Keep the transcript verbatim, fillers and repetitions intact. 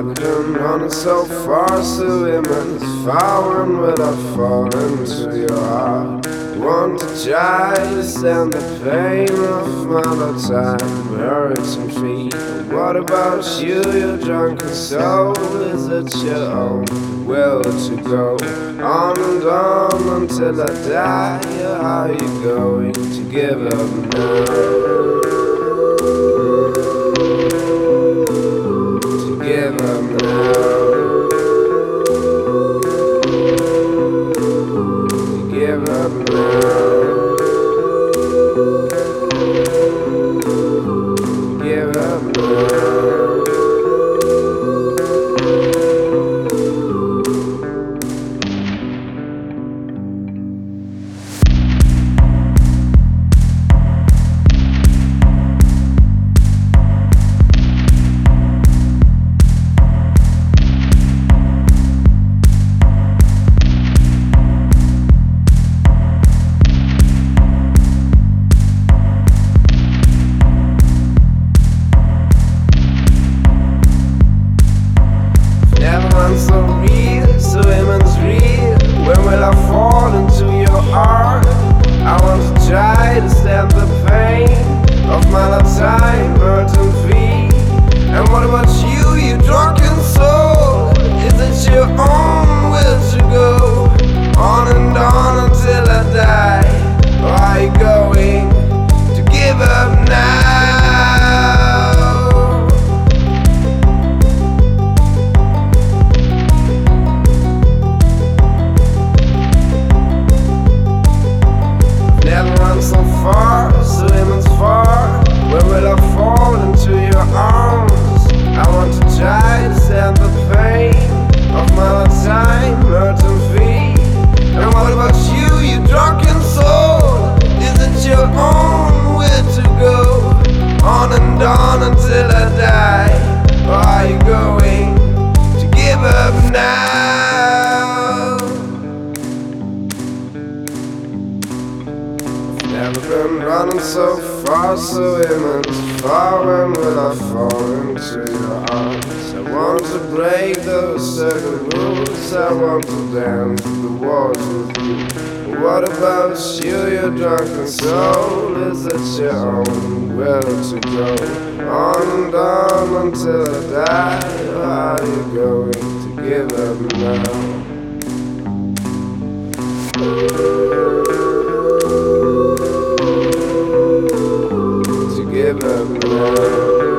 Never been running so far, so immense. Far and will I fall into your heart? Want to try to stand the pain of my time, hurts and feet. What about you, your drunken soul? Is it your own will to go on and on until I die? Or are you going to give up now? Give up now. Give up now. Give up now. So real, so immense real. When will I fall into your heart? I want to try to stand the pain of my lifetime, hurt and feet. And what about you, you drunken soul? Is it your own will to go on and on until I die? Or are you going to give up now? So far, so immense far. Where will I fall into your arms? I want to try to stand the pain of my time, hurt and feet. And what about you, you drunken soul? Is it your own will to go on and on until I die? Or are you going to give up now? Never been running so far, so immense. Far when will I fall into your arms? I want to break those certain rules. I want to dance the walls with you. What about you, your drunken soul? Is it your own will to go on and on until I die? Or are you going to give up now? Give up now.